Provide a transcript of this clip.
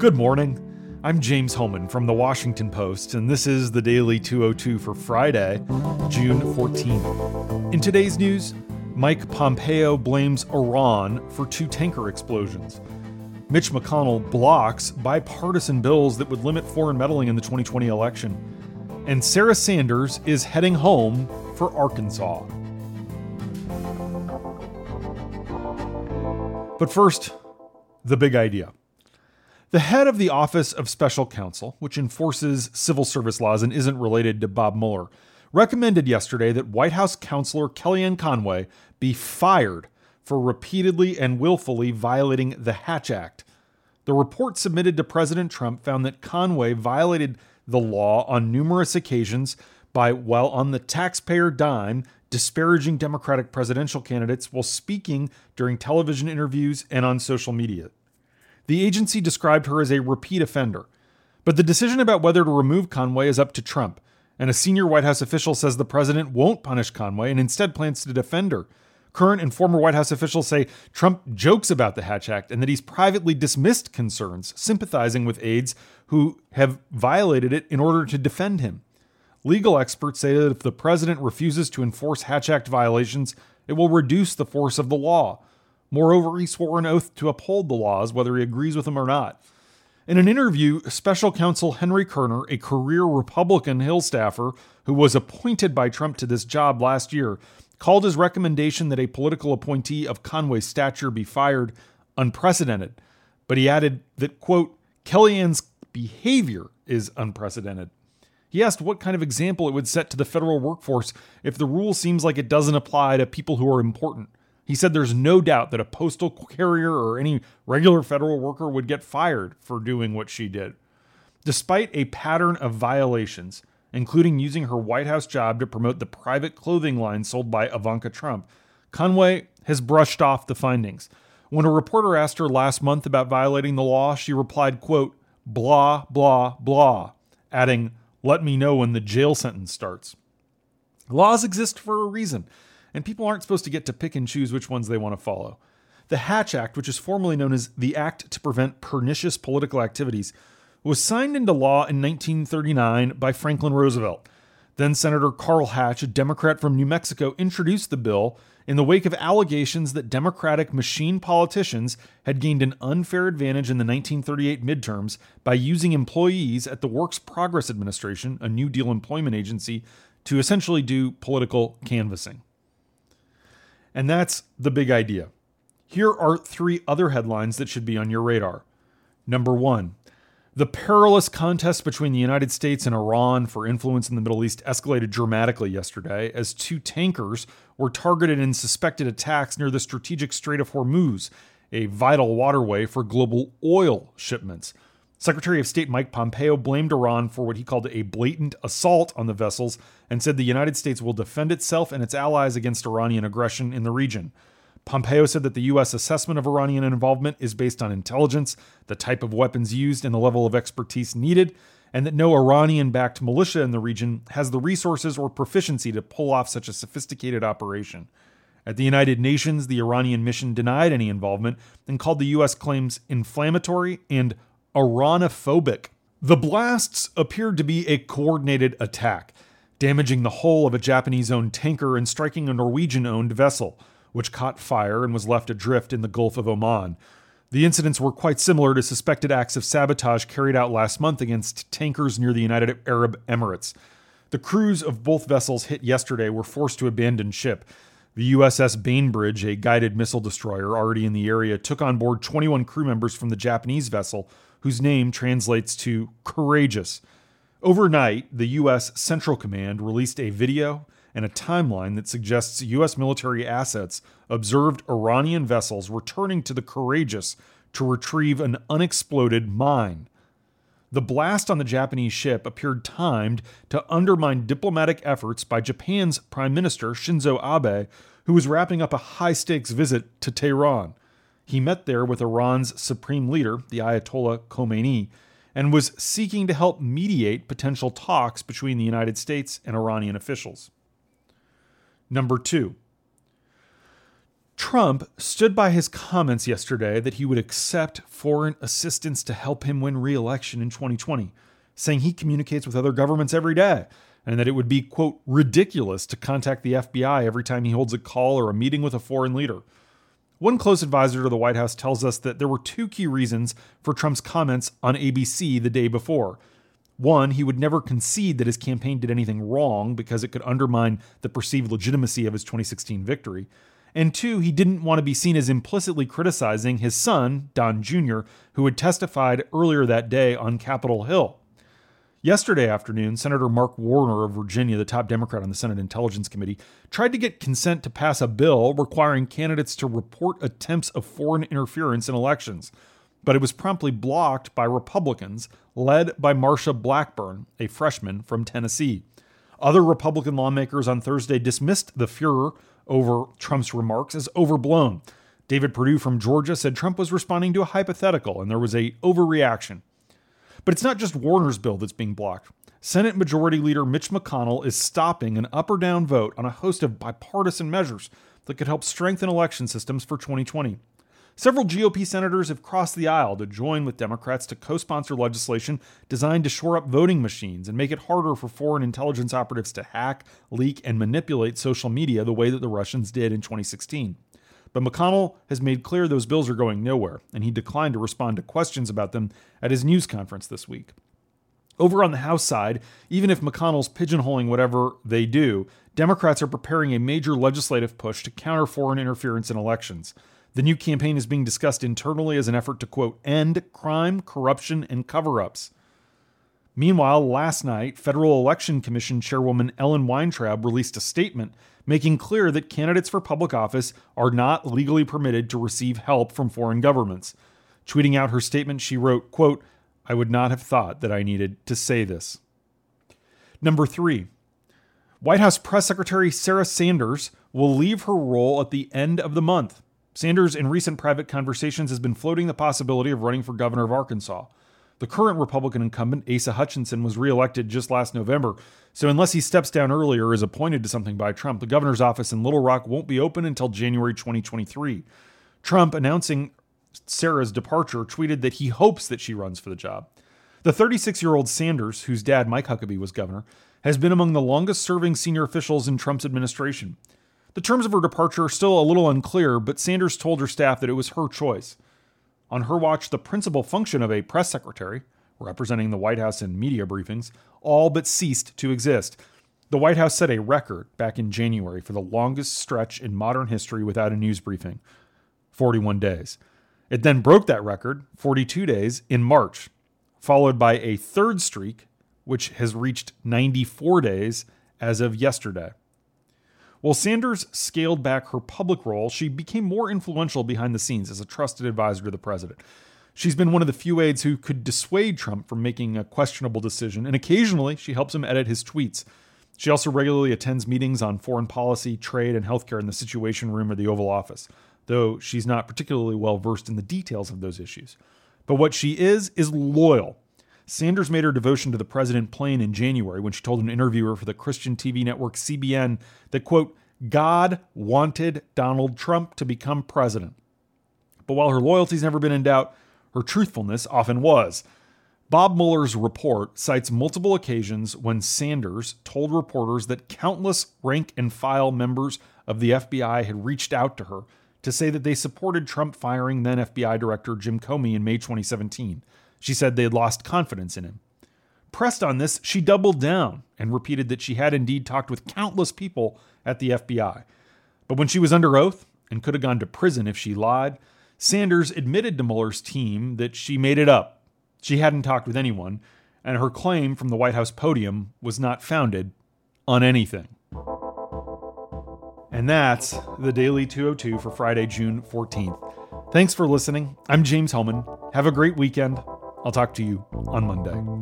Good morning. I'm James Hohmann from The Washington Post, and this is the Daily 202 for Friday, June 14th. In today's news, Mike Pompeo blames Iran for 2 tanker explosions. Mitch McConnell blocks bipartisan bills that would limit foreign meddling in the 2020 election. And Sarah Sanders is heading home for Arkansas. But first, the big idea. The head of the Office of Special Counsel, which enforces civil service laws and isn't related to Bob Mueller, recommended yesterday that White House counselor Kellyanne Conway be fired for repeatedly and willfully violating the Hatch Act. The report submitted to President Trump found that Conway violated the law on numerous occasions by, while on the taxpayer dime, disparaging Democratic presidential candidates while speaking during television interviews and on social media. The agency described her as a repeat offender. But the decision about whether to remove Conway is up to Trump, and a senior White House official says the president won't punish Conway and instead plans to defend her. Current and former White House officials say Trump jokes about the Hatch Act and that he's privately dismissed concerns, sympathizing with aides who have violated it in order to defend him. Legal experts say that if the president refuses to enforce Hatch Act violations, it will reduce the force of the law. Moreover, he swore an oath to uphold the laws, whether he agrees with them or not. In an interview, Special Counsel Henry Kerner, a career Republican Hill staffer who was appointed by Trump to this job last year, called his recommendation that a political appointee of Conway's stature be fired unprecedented. But he added that, quote, Kellyanne's behavior is unprecedented. He asked what kind of example it would set to the federal workforce if the rule seems like it doesn't apply to people who are important. He said there's no doubt that a postal carrier or any regular federal worker would get fired for doing what she did. Despite a pattern of violations, including using her White House job to promote the private clothing line sold by Ivanka Trump, Conway has brushed off the findings. When a reporter asked her last month about violating the law, she replied, quote, blah, blah, blah, adding, let me know when the jail sentence starts. Laws exist for a reason, and people aren't supposed to get to pick and choose which ones they want to follow. The Hatch Act, which is formerly known as the Act to Prevent Pernicious Political Activities, was signed into law in 1939 by Franklin Roosevelt. Then Senator Carl Hatch, a Democrat from New Mexico, introduced the bill in the wake of allegations that Democratic machine politicians had gained an unfair advantage in the 1938 midterms by using employees at the Works Progress Administration, a New Deal employment agency, to essentially do political canvassing. And that's the big idea. Here are 3 other headlines that should be on your radar. Number 1, the perilous contest between the United States and Iran for influence in the Middle East escalated dramatically yesterday as 2 tankers were targeted in suspected attacks near the strategic Strait of Hormuz, a vital waterway for global oil shipments. Secretary of State Mike Pompeo blamed Iran for what he called a blatant assault on the vessels and said the United States will defend itself and its allies against Iranian aggression in the region. Pompeo said that the U.S. assessment of Iranian involvement is based on intelligence, the type of weapons used, and the level of expertise needed, and that no Iranian-backed militia in the region has the resources or proficiency to pull off such a sophisticated operation. At the United Nations, the Iranian mission denied any involvement and called the U.S. claims inflammatory and Iranophobic. The blasts appeared to be a coordinated attack, damaging the hull of a Japanese-owned tanker and striking a Norwegian-owned vessel, which caught fire and was left adrift in the Gulf of Oman. The incidents were quite similar to suspected acts of sabotage carried out last month against tankers near the United Arab Emirates. The crews of both vessels hit yesterday were forced to abandon ship. The USS Bainbridge, a guided missile destroyer already in the area, took on board 21 crew members from the Japanese vessel, whose name translates to courageous. Overnight, the U.S. Central Command released a video and a timeline that suggests U.S. military assets observed Iranian vessels returning to the Courageous to retrieve an unexploded mine. The blast on the Japanese ship appeared timed to undermine diplomatic efforts by Japan's Prime Minister Shinzo Abe, who was wrapping up a high-stakes visit to Tehran. He met there with Iran's supreme leader, the Ayatollah Khomeini, and was seeking to help mediate potential talks between the United States and Iranian officials. Number 2. Trump stood by his comments yesterday that he would accept foreign assistance to help him win re-election in 2020, saying he communicates with other governments every day and that it would be, quote, ridiculous to contact the FBI every time he holds a call or a meeting with a foreign leader. One close advisor to the White House tells us that there were two key reasons for Trump's comments on ABC the day before. One, he would never concede that his campaign did anything wrong because it could undermine the perceived legitimacy of his 2016 victory. And two, he didn't want to be seen as implicitly criticizing his son, Don Jr., who had testified earlier that day on Capitol Hill. Yesterday afternoon, Senator Mark Warner of Virginia, the top Democrat on the Senate Intelligence Committee, tried to get consent to pass a bill requiring candidates to report attempts of foreign interference in elections. But it was promptly blocked by Republicans, led by Marsha Blackburn, a freshman from Tennessee. Other Republican lawmakers on Thursday dismissed the furor over Trump's remarks as overblown. David Perdue from Georgia said Trump was responding to a hypothetical and there was an overreaction. But it's not just Warner's bill that's being blocked. Senate Majority Leader Mitch McConnell is stopping an up or down vote on a host of bipartisan measures that could help strengthen election systems for 2020. Several GOP senators have crossed the aisle to join with Democrats to co-sponsor legislation designed to shore up voting machines and make it harder for foreign intelligence operatives to hack, leak, and manipulate social media the way that the Russians did in 2016. But McConnell has made clear those bills are going nowhere, and he declined to respond to questions about them at his news conference this week. Over on the House side, even if McConnell's pigeonholing whatever they do, Democrats are preparing a major legislative push to counter foreign interference in elections. The new campaign is being discussed internally as an effort to, quote, end crime, corruption, and cover-ups. Meanwhile, last night, Federal Election Commission Chairwoman Ellen Weintraub released a statement making clear that candidates for public office are not legally permitted to receive help from foreign governments. Tweeting out her statement, she wrote, quote, I would not have thought that I needed to say this. Number 3. White House Press Secretary Sarah Sanders will leave her role at the end of the month. Sanders, in recent private conversations, has been floating the possibility of running for governor of Arkansas. The current Republican incumbent, Asa Hutchinson, was reelected just last November, so unless he steps down early or is appointed to something by Trump, the governor's office in Little Rock won't be open until January 2023. Trump, announcing Sarah's departure, tweeted that he hopes that she runs for the job. The 36-year-old Sanders, whose dad, Mike Huckabee, was governor, has been among the longest-serving senior officials in Trump's administration. The terms of her departure are still a little unclear, but Sanders told her staff that it was her choice. On her watch, the principal function of a press secretary, representing the White House in media briefings, all but ceased to exist. The White House set a record back in January for the longest stretch in modern history without a news briefing, 41 days. It then broke that record, 42 days, in March, followed by a third streak, which has reached 94 days as of yesterday. While Sanders scaled back her public role, she became more influential behind the scenes as a trusted advisor to the president. She's been one of the few aides who could dissuade Trump from making a questionable decision, and occasionally she helps him edit his tweets. She also regularly attends meetings on foreign policy, trade, and healthcare in the Situation Room or the Oval Office, though she's not particularly well versed in the details of those issues. But what she is loyal. Sanders made her devotion to the president plain in January when she told an interviewer for the Christian TV network CBN that, quote, God wanted Donald Trump to become president. But while her loyalty's never been in doubt, her truthfulness often was. Bob Mueller's report cites multiple occasions when Sanders told reporters that countless rank-and-file members of the FBI had reached out to her to say that they supported Trump firing then FBI Director Jim Comey in May 2017. She said they had lost confidence in him. Pressed on this, she doubled down and repeated that she had indeed talked with countless people at the FBI. But when she was under oath and could have gone to prison if she lied, Sanders admitted to Mueller's team that she made it up. She hadn't talked with anyone, and her claim from the White House podium was not founded on anything. And that's the Daily 202 for Friday, June 14th. Thanks for listening. I'm James Hohmann. Have a great weekend. I'll talk to you on Monday.